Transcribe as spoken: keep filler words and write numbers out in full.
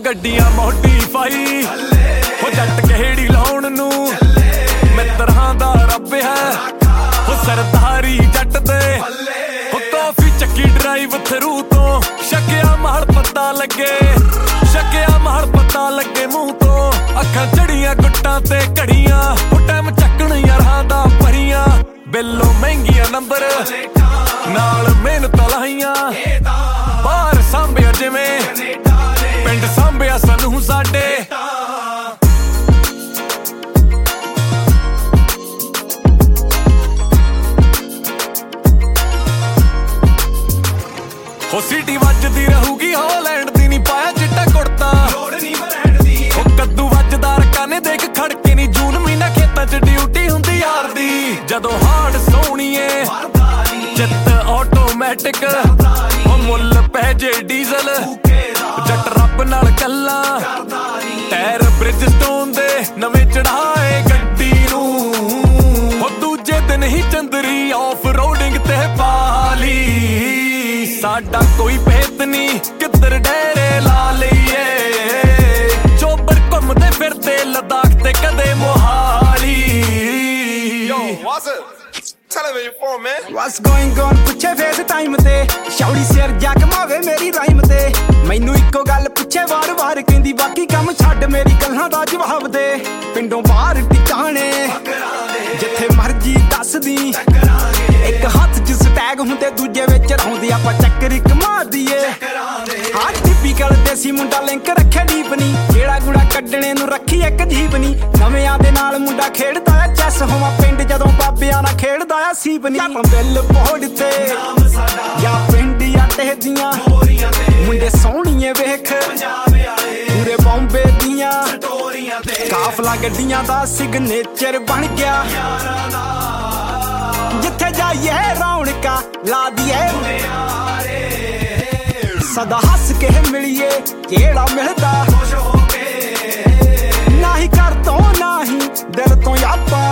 ਗੱਡੀਆਂ ਮੋਡੀਫਾਈ ਹੋ ਜੱਟ ਕਿਹੜੀ ਲਾਉਣ ਨੂੰ ਮਿੱਤਰਾਂ ਦਾ ਰੱਬ ਹੈ ਹੋ ਸਰਦਾਰੀ ਜੱਟ ਦੇ ਹੋ ਕਾਫੀ ਚੱਕੀ ਡਰਾਈਵ ਥਰੂ ਤੋਂ ਸ਼ੱਕਿਆ ਮਾਲ ਪਤਾ ਲੱਗੇ ਸ਼ੱਕਿਆ ਮਾਲ ਪਤਾ ਲੱਗੇ ਮੂੰਹ ਤੋਂ ਅੱਖਾਂ ਚੜੀਆਂ ਗੁੱਟਾਂ ਤੇ ਘੜੀਆਂ ਹੋ ਟਾਈਮ ਚੱਕਣ ਯਾਰਾਂ ਦਾ ਭਰੀਆਂ ਬਿੱਲੋਂ ਮਹਿੰਗੀਆਂ ਨੰਬਰ ਨਾਲ ਮਿਹਨਤ ਲਾਈਆਂ ਬਾਹਰ ਸਾਂਭਿਆ ਜਿਵੇਂ ਪਿੰਡ ਸਾਂਭਿਆ ਸਾਨੂੰ ਸਾਡੇ ਹੋ ਸੀਟੀ ਵੱਜਦੀ ਰਹੂਗੀ ਹਾਲੈਂਡ ਦੀ ਨੀ ਪਾਇਆ ਚਿੱਟਾ ਕੁੜਤਾ ਲੋੜ ਨੀ ਬਰੈਂਡ ਦੀ ਹੋ ਕੱਦੂ ਵੱਜਦਾ ਰਕਾਨੇ ਦੇਖ ਖੜਕੇ ਨੀ ਜੂਨ ਮਹੀਨਾ ਖੇਤਾਂ 'ਚ ਡਿਊਟੀ ਹੁੰਦੀ ਯਾਰ ਦੀ ਜਦੋਂ ਹਾਰਡ ਸੋਹਣੀਏ ਜਿੱਤ ਆਟੋਮੈਟਿਕ ਹੋ ਮੁੱਲ ਪੈ ਜੇ ਡੀਜ਼ਲ ਜੱਟ ਰੱਬ ਨਾਲ ਗੱਲਾਂ ਟਾਇਰ ਬ੍ਰਿਜਸਟੋਨ ਦੇ ਨਵੇਂ ਚੜਾਏ ਗੱਡੀ ਨੂੰ ਹੋ ਦੂਜੇ ਦਿਨ ਹੀ ਚੰਦਰੀ ਆਫ ਰੋਡਿੰਗ ਤੇ ਪਾਲੀ ਸਾਡਾ ਕੋਈ ਭੇਤ ਨੀ ਕਿੱਧਰ ਡੇਰੇ ਲਾ ਲਈਏ ਚੋਬਰ ਘੁੰਮਦੇ ਫਿਰਦੇ ਲਦਾਖ ਤੇ ਕਦੇ Mohali Tell him where you're from, man. What's going on? ਪੁੱਛੇ ਫੇਸ ਟਾਈਮ ਤੇ ਸ਼ੌੜੀ ਸਿਰ ਜਾ ਕਮਾਵੇ ਮੇਰੀ ਰਾਈਮ ਤੇ ਮੈਨੂੰ ਇੱਕੋ ਗੱਲ ਪੁੱਛੇ ਵਾਰ ਵਾਰ ਕਹਿੰਦੀ ਬਾਕੀ ਕੰਮ ਛੱਡ ਮੇਰੀ ਗੱਲਾਂ ਦਾ ਜਵਾਬ ਦੇ ਪਿੰਡੋਂ ਬਾਹਰ ਟਿਕਾਣੇ ਜਿੱਥੇ ਮਰਜੀ ਦੱਸਦੀ ਇੱਕ ਹੱਥ 'ਚ ਸਟੈਗ ਹੁੰਦੇ ਦੂਜੇ ਵਿੱਚ ਰਹਾਉਂਦੀ ਆਪਾਂ ਚੱਕਰ ਇੱਕ ਮਾਰ ਦਈਏ ਹਾਂ ਟਿਪੀਕਲ ਦੇਸੀ ਮੁੰਡਾ ਲਿੰਕ ਰੱਖਿਆ ਡੀਪ ਨੀ ਜਿਹੜਾ ਗੁੜਾ ਕੱਢਣੇ ਨੂੰ ਰੱਖੀ ਇੱਕ ਜੀਬ ਨੀ ਨਵਿਆਂ ਦੇ ਨਾਲ ਮੁੰਡਾ ਖੇਡਦਾ ਆ ਚੈਸ ਹੋਵਾਂ ਪਿੰਡ ਜਦੋਂ ਬਾਬਿਆਂ ਨਾਲ ਖੇਡਦਾ ਆ ਸੀਪ ਨੀ ਬਿੱਲ ਬੋਰਡ ਤੇ ਜਾਂ ਪਿੰਡ ਆ ਟਹਿਦੀਆਂ ਮੁੰਡੇ ਸੋਹਣੀਏ ਵੇਖ ਪੂਰੇ ਬੰਬੇ ਦੀਆਂ ਕਾਫਲਾ ਗੱਡੀਆਂ ਦਾ ਸਿਗਨੇਚਰ ਬਣ ਗਿਆ ਜਿੱਥੇ ਜਾਈਏ ਰੌਣਕਾਂ ਲਾ ਦੀਏ ਸਦਾ ਹੱਸ ਕੇ ਮਿਲੀਏ ਜਿਹੜਾ ਮਿਲਦਾ ਨਾ ਹੀ ਘਰ ਤੋਂ ਨਾ ਹੀ ਦਿਲ ਤੋਂ ਯਾਦਾਂ